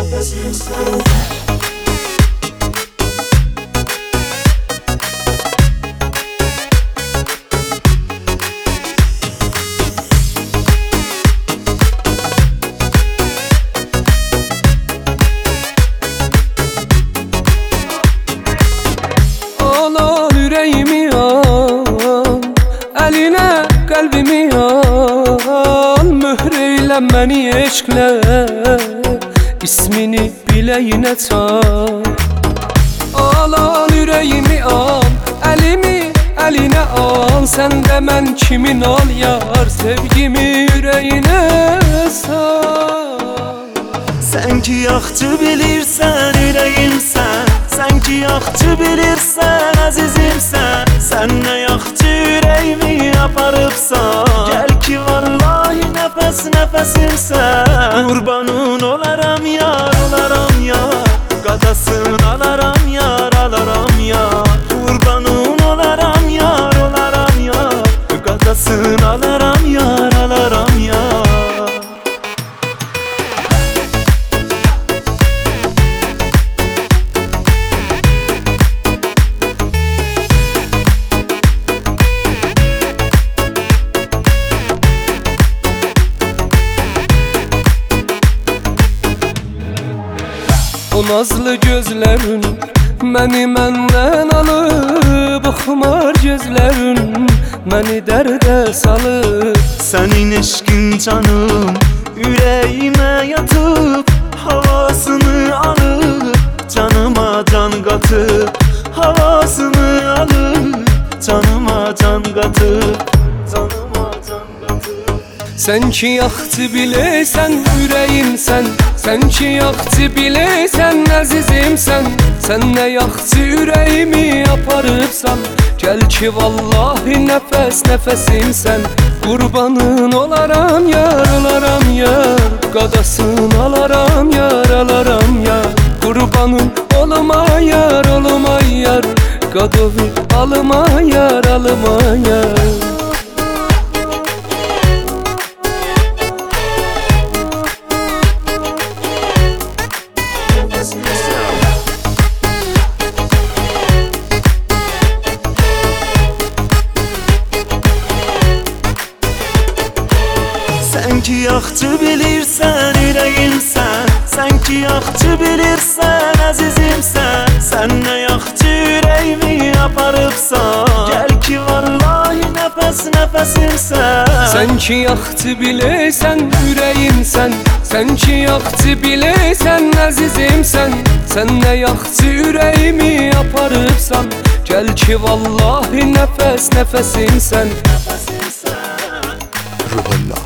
nəfəsimsən. Yüreğimi al, eline kalbimi al, mühreyle beni eşkle, ismini bileğine çal. Al yüreğimi al, elimi eline al, sen de ben kimin ol yar, sevgimi yüreğine sal. Sen ki yaxşı bilirsən ürəyimsən, sen ki yaxşı bilirsən əzizimsən, sen nə yaxşı ürəyimi aparıbsan. Gəl ki vallahi nəfəs nəfəsimsən, qurbanın olaram yar, olaram yar, qadasın alaram yar, alaram yar, qurbanın olaram yar, olaram yar, qadasın alaram yar, alaram yar. O nazlı gözlerin məni məndən alıb, o xumar gözlerin məni dərdə salıb. Sənin eşqin canım ürəyimə yatıb, havasını alıb, canıma can qatıb, havasını alıb, canıma can qatıb, canıma can qatıb. Sen ki yaxşı bilirsən ürəyimsən, sen ki yaxşı bilirsən əzizimsən, sen nə yaxşı ürəyimi aparıbsan. Gəl ki vallahi nəfəs nəfəsimsən, qurbanın olaram yar, olaram yar, qadasın alaram yar, alaram yar, qurbanın olma yar, olma yar, qadovi alma yar, alma yar. Sen ki yaxşı bilirsən ürəyimsən, sen ki yaxşı bilirsən əzizimsən, sen nə yaxşı ürəyimi aparıbsan. Gəl ki vallahi nəfəs nəfəsimsən. Sen ki yaxşı bilirsən ürəyimsən, sen ki yaxşı bilirsən əzizimsən, sen nə yaxşı ürəyimi aparıbsan. Gəl ki vallahi nəfəs nəfəsimsən. Ruhullah.